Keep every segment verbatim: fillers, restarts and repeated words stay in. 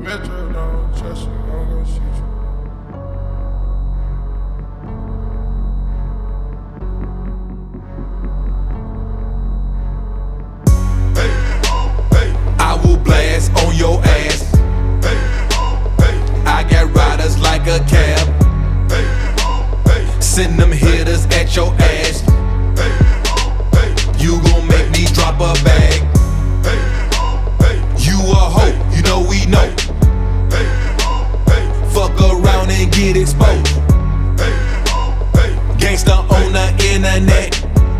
Metro don't trust you, I'm gonna shoot you. I will blast on your ass. I got riders like a cab. Send them hitters at your ass. You gon' make me drop a bag. You a hoe, you know we know. Fuck around and get exposed. Gangsta on the internet.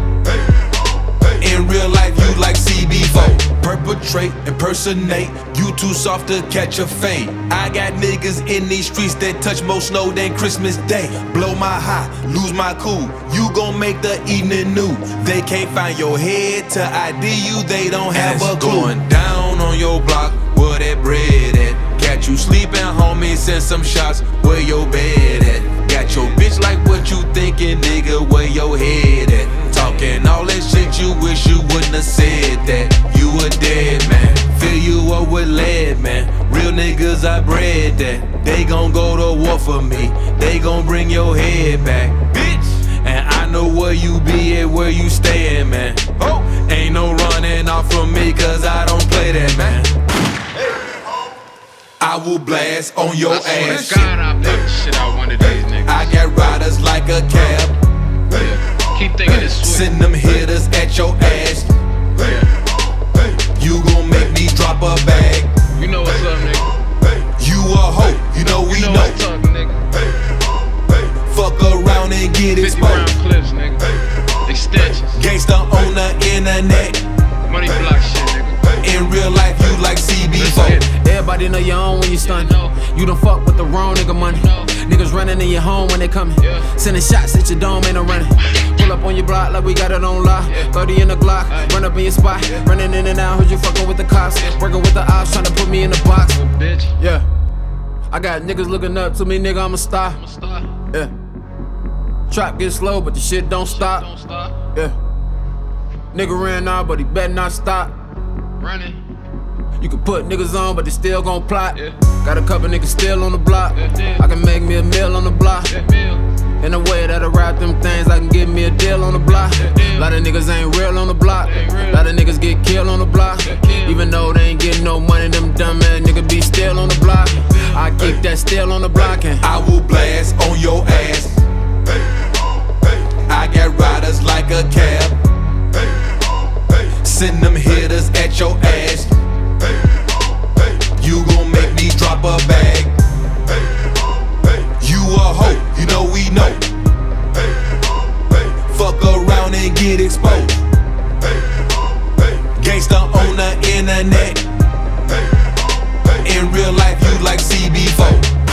In real life you like C B four. Perpetrate, impersonate, you too soft to catch a fade. I got niggas in these streets that touch more snow than Christmas Day. Blow my high, lose my cool, you gon' make the evening news. They can't find your head to I D you, they don't have a clue. Going down on your block, where that bread at? Catch you sleeping, homie, send some shots, where your bed at? Got your bitch like what you thinking, nigga, where your head at? Talking all that shit you wish you wouldn't have said that. You a dead man, fill you up with lead, man. Real niggas I bred that. They gon' go to war for me, they gon' bring your head back, bitch. And I know where you be at, where you stayin', man. Oh, ain't no running off from me, cause I don't play that, man. I will blast on your I ass. swear to God, I put shit out one of these niggas. I got riders like a cab. Yeah. Keep thinking it's sweet. Send them hitters at your ass. Yeah. You gon' make me drop a bag. You know what's up, nigga. You a hoe, you know we You know know. what's up, nigga. Fuck around and get fifty round exposed. clips, nigga. Extensions. Gangsta on the internet. Money block shit, nigga. In real life you like C B four. Everybody know you own when you stun. You done fuck with the wrong nigga money. Niggas running in your home when they coming. Sending shots at your dome, ain't no running. Pull up on your block like we got it on lock. thirty in the Glock, run up in your spot. Running in and out, heard you fucking with the cops. Working with the ops, trying to put me in the box. Bitch. Yeah, I got niggas looking up to me, nigga, I'm a star. I'm a star. Yeah, trap get slow, but the shit don't stop. Don't stop. Yeah, nigga ran out, but he better not stop. Running. You can put niggas on, but they still gon' plot. Yeah. Got a couple niggas still on the block. Yeah, yeah. I can make me a meal on the block. Yeah, meal. In a way that I rap them things, I can get me a deal on the block. Yeah, yeah. Lot of niggas ain't real on the block. Ain't real. Lot of niggas get killed on the block. Yeah, kill. Even though they ain't getting no money, them dumb ass niggas be still on the block. I keep that still on the block. And I will blast on your ass. I got riders like a cab. Send them hitters at your ass. You gon' make me drop a bag. You a hoe, you know we know. Fuck around and get exposed. Gangsta on the internet. In real life you like C B four.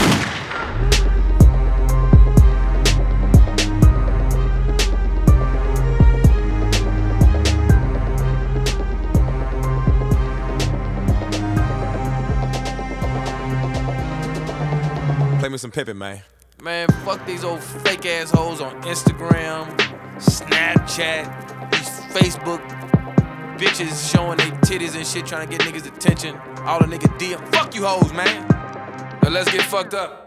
Play me some pimpin', man. Man, fuck these old fake ass hoes on Instagram, Snapchat, these Facebook bitches showing they titties and shit, trying to get niggas' attention. All the nigga D M. Fuck you hoes, man. Now let's get fucked up.